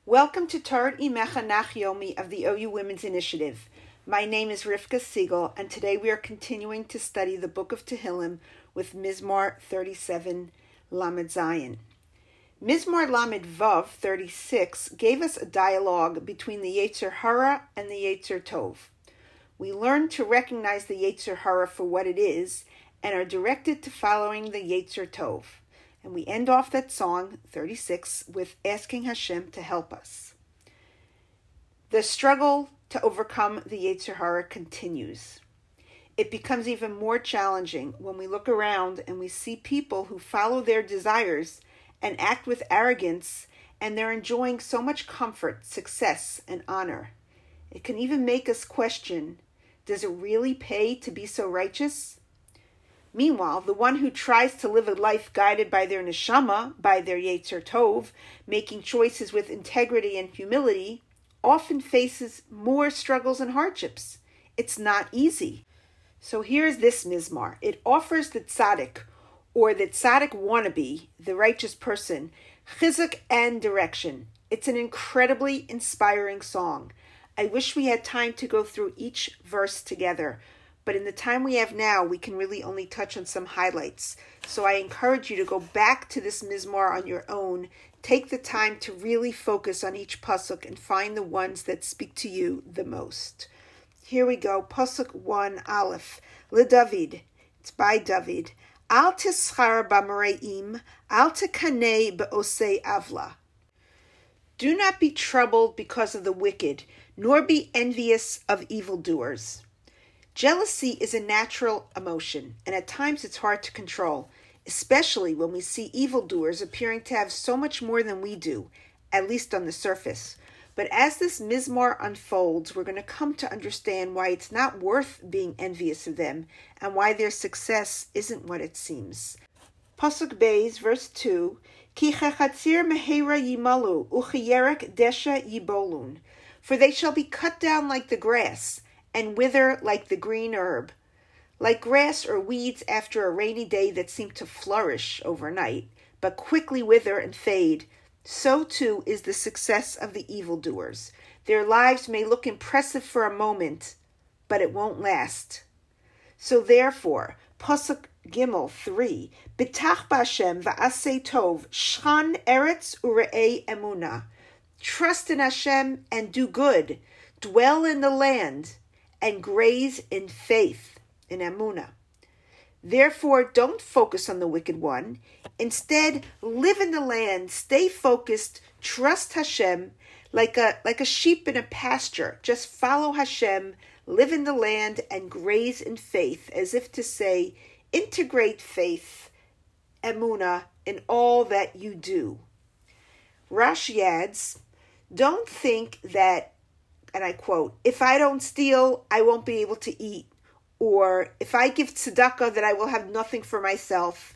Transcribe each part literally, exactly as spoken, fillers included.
Welcome to Torah Imecha Nach Yomi of the O U Women's Initiative. My name is Rivka Siegel, and today we are continuing to study the Book of Tehillim with Mizmor thirty-seven, Lamed Zayin. Mizmor Lamed Vav thirty-six gave us a dialogue between the Yetzer Hara and the Yetzer Tov. We learned to recognize the Yetzer Hara for what it is and are directed to following the Yetzer Tov. And we end off that song, thirty-six, with asking Hashem to help us. The struggle to overcome the Yetzer Hara continues. It becomes even more challenging when we look around and we see people who follow their desires and act with arrogance, and they're enjoying so much comfort, success, and honor. It can even make us question, does it really pay to be so righteous? Meanwhile, the one who tries to live a life guided by their neshama, by their Yetzer Tov, making choices with integrity and humility, often faces more struggles and hardships. It's not easy. So here's this mizmar. It offers the tzaddik, or the tzaddik wannabe, the righteous person, chizuk and direction. It's an incredibly inspiring song. I wish we had time to go through each verse together, but in the time we have now, we can really only touch on some highlights. So I encourage you to go back to this mizmar on your own. Take the time to really focus on each pasuk and find the ones that speak to you the most. Here we go. Pasuk one, Aleph. LeDavid. It's by David. Al tischar b'mareim, al tekaneh be'osei avla. Do not be troubled because of the wicked, nor be envious of evildoers. Jealousy is a natural emotion, and at times it's hard to control, especially when we see evildoers appearing to have so much more than we do, at least on the surface. But as this mizmar unfolds, we're going to come to understand why it's not worth being envious of them, and why their success isn't what it seems. Pasuk Beis, verse two, Ki chechatzir mehera yimalu, uchiyerek desha yibolun. For they shall be cut down like the grass, and wither like the green herb. Like grass or weeds after a rainy day that seem to flourish overnight, but quickly wither and fade, so too is the success of the evildoers. Their lives may look impressive for a moment, but it won't last. So therefore, Pasuk Gimel three, B'tach b'Hashem v'asei tov, shchan eretz ure'ei emuna. Trust in Hashem and do good. Dwell in the land and graze in faith, in Emunah. Therefore, don't focus on the wicked one. Instead, live in the land, stay focused, trust Hashem, like a, like a sheep in a pasture. Just follow Hashem, live in the land, and graze in faith, as if to say, integrate faith, Emunah, in all that you do. Rashi adds, don't think that, and I quote, if I don't steal, I won't be able to eat. Or if I give tzedakah, that I will have nothing for myself.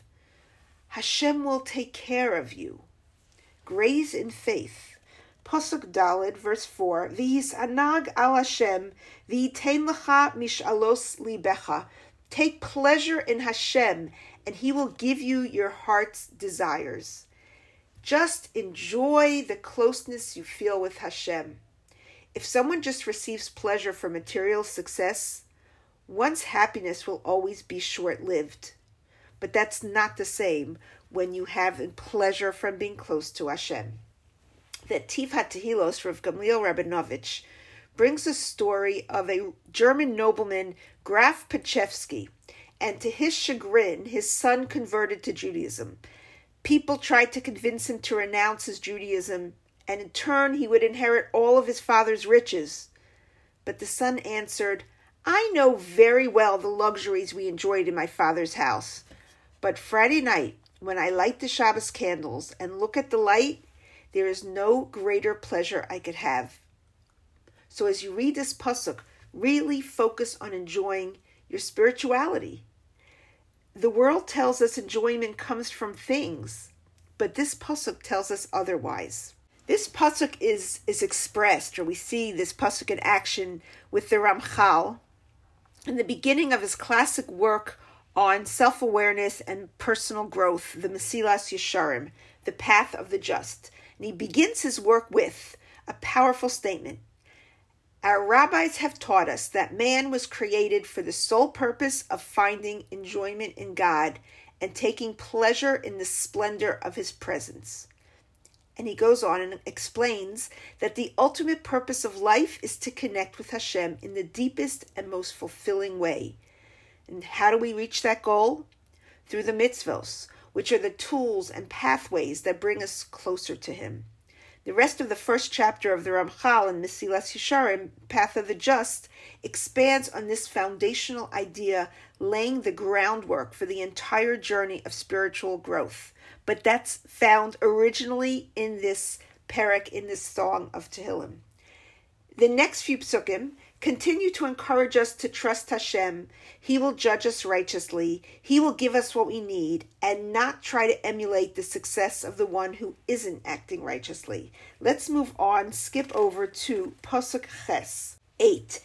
Hashem will take care of you. Graze in faith. Pasuk Daled, verse four, V'yisanag al Hashem, v'yitein lecha mishalos libecha. Take pleasure in Hashem, and He will give you your heart's desires. Just enjoy the closeness you feel with Hashem. If someone just receives pleasure from material success, one's happiness will always be short-lived. But that's not the same when you have pleasure from being close to Hashem. The Tiv HaTehilos, Rav Gamliel Rabinovich, brings a story of a German nobleman, Graf Pachevsky, and to his chagrin, his son converted to Judaism. People tried to convince him to renounce his Judaism, and in turn he would inherit all of his father's riches. But the son answered, I know very well the luxuries we enjoyed in my father's house. But Friday night, when I light the Shabbos candles and look at the light, there is no greater pleasure I could have. So as you read this pasuk, really focus on enjoying your spirituality. The world tells us enjoyment comes from things, but this pasuk tells us otherwise. This pasuk is, is expressed, or we see this pasuk in action with the Ramchal in the beginning of his classic work on self-awareness and personal growth, the Mesilas Yesharim, the Path of the Just. And he begins his work with, A powerful statement. Our rabbis have taught us that man was created for the sole purpose of finding enjoyment in God and taking pleasure in the splendor of his presence. And he goes on and explains that the ultimate purpose of life is to connect with Hashem in the deepest and most fulfilling way. And how do we reach that goal? Through the mitzvos, which are the tools and pathways that bring us closer to him. The rest of the first chapter of the Ramchal in Mesilas Yesharim, Path of the Just, expands on this foundational idea, laying the groundwork for the entire journey of spiritual growth. But that's found originally in this parak, in this song of Tehillim. The next few psukim continue to encourage us to trust Hashem. He will judge us righteously. He will give us what we need, and not try to emulate the success of the one who isn't acting righteously. Let's move on, skip over to Pasuk Ches, eight.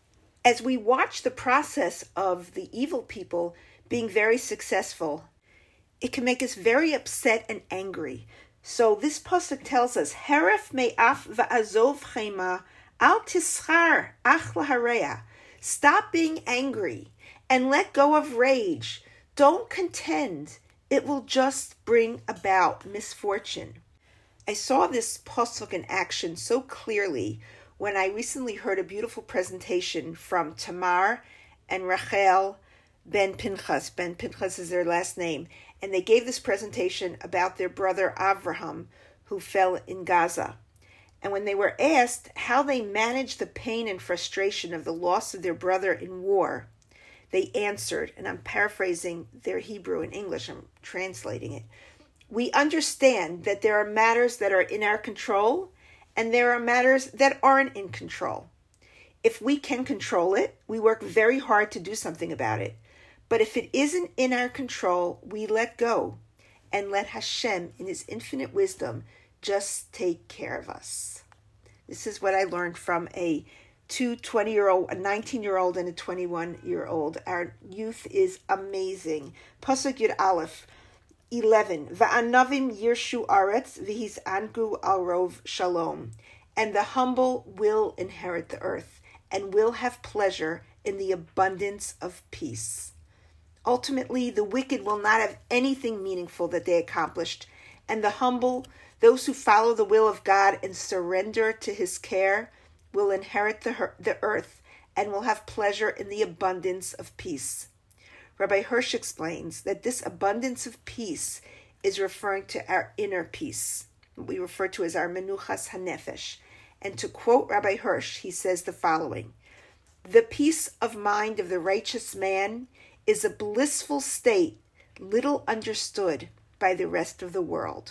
As we watch the process of the evil people being very successful, it can make us very upset and angry. So this pasuk tells us, Heref me'af va'azov chema al tischar ach lahareya. Stop being angry and let go of rage. Don't contend. It will just bring about misfortune. I saw this pasuk in action so clearly when I recently heard a beautiful presentation from Tamar and Rachel Ben Pinchas. Ben Pinchas is their last name. And they gave this presentation about their brother Avraham, who fell in Gaza. And when they were asked how they managed the pain and frustration of the loss of their brother in war, they answered, and I'm paraphrasing their Hebrew and English, I'm translating it. We understand that there are matters that are in our control, and there are matters that aren't in control. If we can control it, we work very hard to do something about it. But if it isn't in our control, we let go and let Hashem, in his infinite wisdom, just take care of us. This is what I learned from a two twenty-year-old, a nineteen-year-old, and a twenty-one-year-old. Our youth is amazing. Pasuk Yud Aleph, eleven. Va'anavim yirshu aretz v'his angu al rov shalom. And the humble will inherit the earth and will have pleasure in the abundance of peace. Ultimately, the wicked will not have anything meaningful that they accomplished, and the humble, those who follow the will of God and surrender to his care, will inherit the, the earth and will have pleasure in the abundance of peace. Rabbi Hirsch explains that this abundance of peace is referring to our inner peace, what we refer to as our menuchas hanefesh. And to quote Rabbi Hirsch, he says the following: the peace of mind of the righteous man is a blissful state little understood by the rest of the world.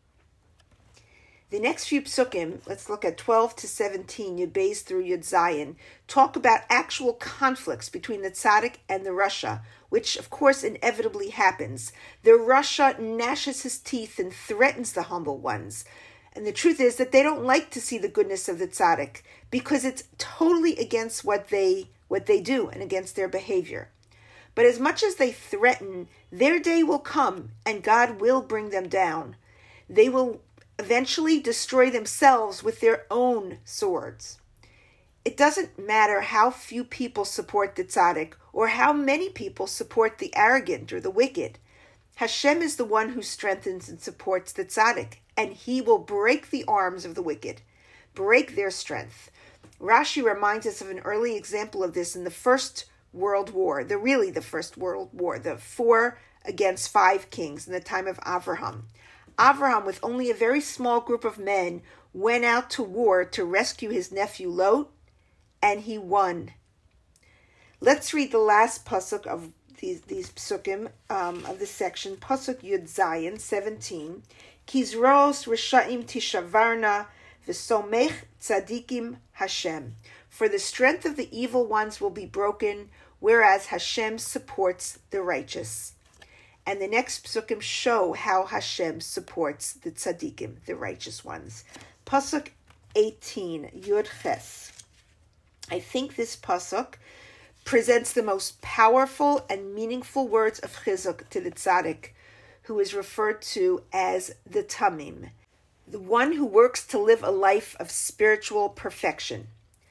The next few psukim, let's look at twelve to seventeen, Yud Beis through Yud Zayin, talk about actual conflicts between the tzaddik and the rasha, which of course inevitably happens. The rasha gnashes his teeth and threatens the humble ones. And the truth is that they don't like to see the goodness of the tzaddik because it's totally against what they what they do and against their behavior. But as much as they threaten, their day will come and God will bring them down. They will eventually destroy themselves with their own swords. It doesn't matter how few people support the tzaddik or how many people support the arrogant or the wicked. Hashem is the one who strengthens and supports the tzaddik, and he will break the arms of the wicked, break their strength. Rashi reminds us of an early example of this in the First World War, the really the First World War, the four against five kings in the time of Avraham. Avraham, with only a very small group of men, went out to war to rescue his nephew Lot, and he won. Let's read the last pasuk of these these psukim um, of this section. Pasuk Yud Zayin seventeen. Kizros Rishaim Tishavarna V'Somech Tzadikim Hashem. For the strength of the evil ones will be broken, whereas Hashem supports the righteous. And the next psukim show how Hashem supports the tzaddikim, the righteous ones. Pasuk eighteen, Yud Ches. I think this pasuk presents the most powerful and meaningful words of chizuk to the tzaddik, who is referred to as the tamim. the one who works to live a life of spiritual perfection.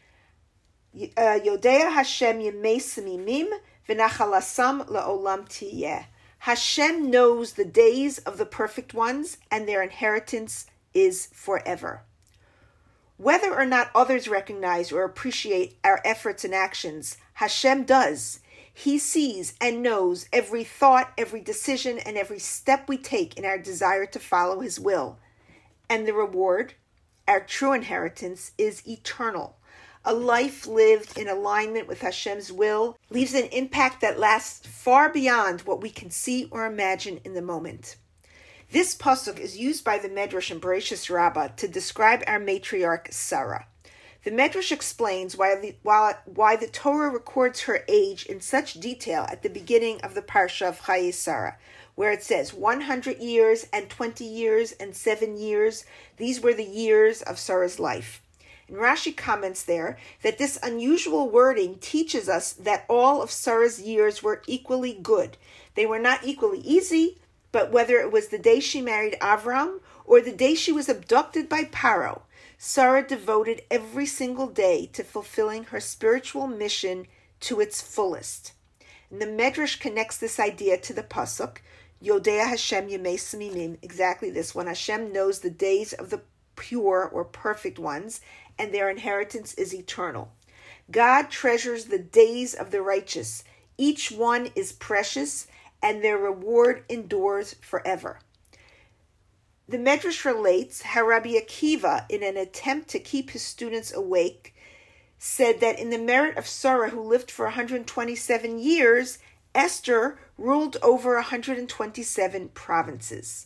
Yodea Hashem yemei samimim v'nachalasam la'olam tiyeh. Hashem knows the days of the perfect ones, and their inheritance is forever. Whether or not others recognize or appreciate our efforts and actions, Hashem does. He sees and knows every thought, every decision, and every step we take in our desire to follow His will. And the reward, our true inheritance, is eternal. A life lived in alignment with Hashem's will leaves an impact that lasts far beyond what we can see or imagine in the moment. This pasuk is used by the Medrash in Bereshis Rabbah to describe our matriarch Sarah. The Medrash explains why the, why, why the Torah records her age in such detail at the beginning of the Parsha of Chayei Sarah, where it says one hundred years and twenty years and seven years. These were the years of Sarah's life. And Rashi comments there that this unusual wording teaches us that all of Sarah's years were equally good. They were not equally easy, but whether it was the day she married Avram or the day she was abducted by Paro, Sarah devoted every single day to fulfilling her spiritual mission to its fullest. And the Medrash connects this idea to the pasuk, Yodea Hashem yemei samimim, exactly this one. Hashem knows the days of the pure or perfect ones, and their inheritance is eternal. God treasures the days of the righteous. Each one is precious, and their reward endures forever. The Medrash relates how Rabbi Akiva, in an attempt to keep his students awake, said that in the merit of Sarah, who lived for one hundred twenty-seven years, Esther ruled over one hundred twenty-seven provinces.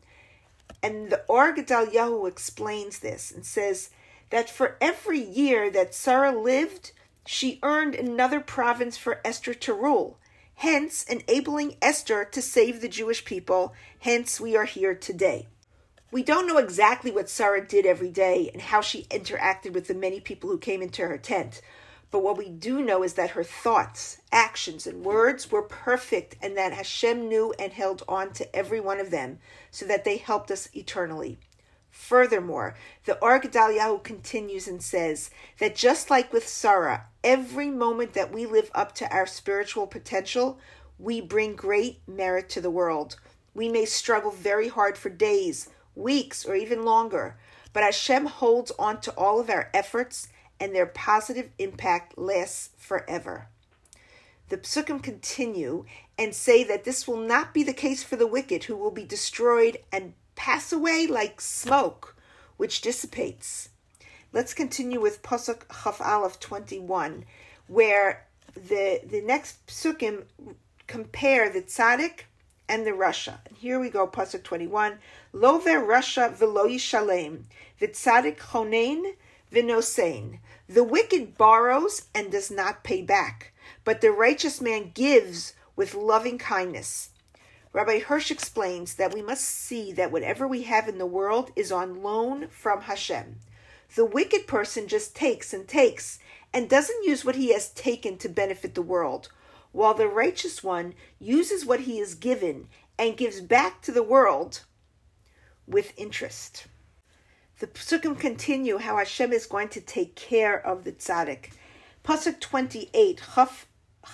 And the Or Gedalyahu explains this and says that for every year that Sarah lived, she earned another province for Esther to rule, hence enabling Esther to save the Jewish people. Hence we are here today. We don't know exactly what Sarah did every day and how she interacted with the many people who came into her tent, but what we do know is that her thoughts, actions, and words were perfect, and that Hashem knew and held on to every one of them so that they helped us eternally. Furthermore, the Or Gedalyahu continues and says that just like with Sarah, every moment that we live up to our spiritual potential, we bring great merit to the world. We may struggle very hard for days, weeks, or even longer, but Hashem holds on to all of our efforts, and their positive impact lasts forever. The Psukim continue and say that this will not be the case for the wicked, who will be destroyed and pass away like smoke, which dissipates. Let's continue with Pasuk Chaf Aleph twenty-one, where the, the next Psukim compare the Tzaddik and the Rasha. And here we go, Pasuk twenty-one. Lo ve'Rasha v'lo yishalem, v'Tzaddik chonein v'nosein. The wicked borrows and does not pay back, but the righteous man gives with loving kindness. Rabbi Hirsch explains that we must see that whatever we have in the world is on loan from Hashem. The wicked person just takes and takes and doesn't use what he has taken to benefit the world, while the righteous one uses what he is given and gives back to the world with interest. The Psukim continue how Hashem is going to take care of the tzaddik. Pasuk twenty-eight, Chaf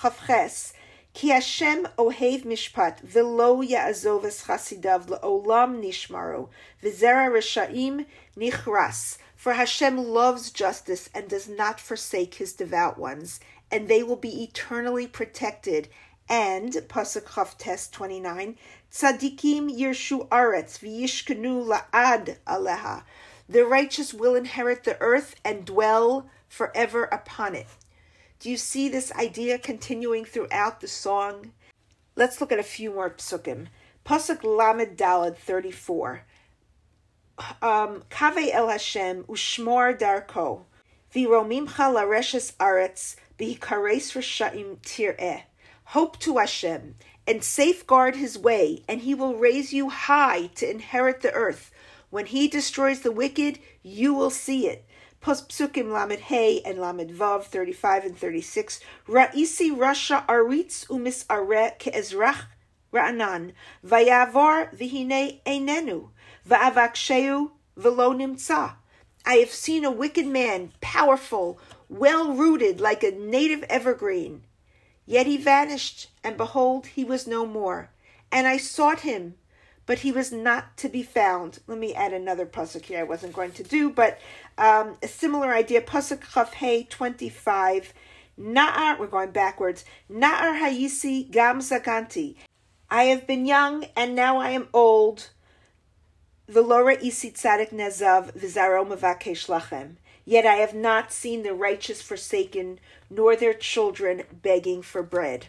Ches, Ki Hashem ohev mishpat, v'lo ya'azov es chasidav le'olam nishmaru, v'zera reshaim nichras. For Hashem loves justice and does not forsake his devout ones, and they will be eternally protected. And, Pasuk Chaf Tes twenty-nine, Tzadikim yirshu aretz v'yishkenu la'ad aleha. The righteous will inherit the earth and dwell forever upon it. Do you see this idea continuing throughout the song? Let's look at a few more psukim. Pasuk Lamed Daled thirty-four. Um, Kaveh el Hashem ushmor darko v'romimcha lareshes aretz b'hikares reshaim tireh. Hope to Hashem and safeguard his way, and he will raise you high to inherit the earth. When he destroys the wicked, you will see it. Psukim Lamed Hey and Lamed Vav thirty-five and thirty-six. Ra'isi Rasha Aritz umis Areh ke'ezrach Ra'anan Vayavar v'hine einenu Va'avaksheu velo nimtza. I have seen a wicked man, powerful, well-rooted like a native evergreen. Yet he vanished, and behold, he was no more. And I sought him, but he was not to be found. Let me add another pasuk here I wasn't going to do, but um, a similar idea. Pasuk Chaf Hey twenty-five. Na'ar, we're going backwards. Na'ar hayisi gam zakanti. I have been young, and now I am old. V'lo ra'isi tzadik nezav v'zaro mevakesh lachem. Yet I have not seen the righteous forsaken, nor their children begging for bread.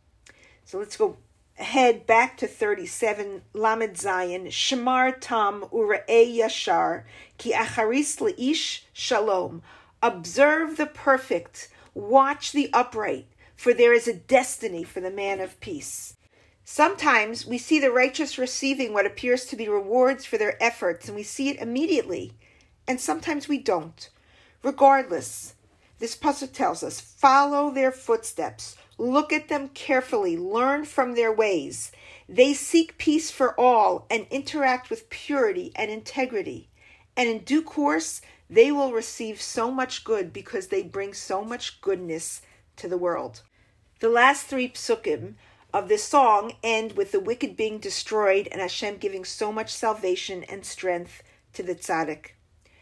So let's go ahead back to thirty-seven. Lamed Zayin. Shamar tam ure'ei yashar ki acharis leish shalom. Observe the perfect. Watch the upright, for there is a destiny for the man of peace. Sometimes we see the righteous receiving what appears to be rewards for their efforts, and we see it immediately, and sometimes we don't. Regardless, this pasuk tells us, follow their footsteps, look at them carefully, learn from their ways. They seek peace for all and interact with purity and integrity, and in due course, they will receive so much good because they bring so much goodness to the world. The last three psukim of this song end with the wicked being destroyed and Hashem giving so much salvation and strength to the tzaddik.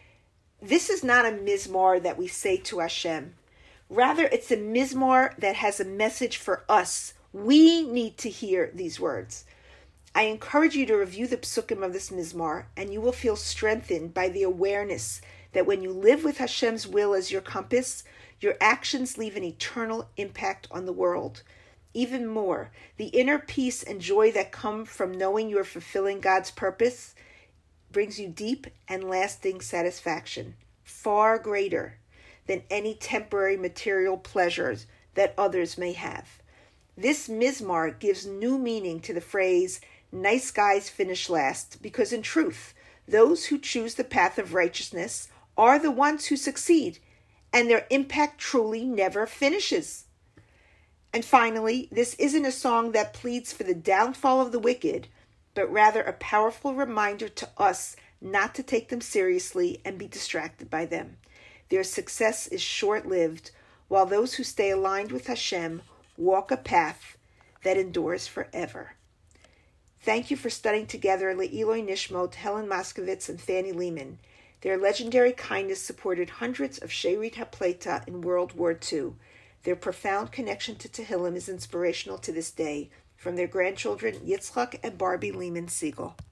This is not a mizmor that we say to Hashem. Rather, it's a mizmor that has a message for us. We need to hear these words. I encourage you to review the psukim of this mizmor, and you will feel strengthened by the awareness that when you live with Hashem's will as your compass, your actions leave an eternal impact on the world. Even more, the inner peace and joy that come from knowing you are fulfilling God's purpose brings you deep and lasting satisfaction, far greater than any temporary material pleasures that others may have. This mizmar gives new meaning to the phrase, nice guys finish last, because in truth, those who choose the path of righteousness are the ones who succeed, and their impact truly never finishes. And finally, this isn't a song that pleads for the downfall of the wicked, but rather a powerful reminder to us not to take them seriously and be distracted by them. Their success is short-lived, while those who stay aligned with Hashem walk a path that endures forever. Thank you for studying together Le'iloi Nishmot, Helen Moskowitz, and Fanny Lehman. Their legendary kindness supported hundreds of She'erit HaPleita in World War Two. Their profound connection to Tehillim is inspirational to this day. From their grandchildren, Yitzchak and Barbie Lehman Siegel.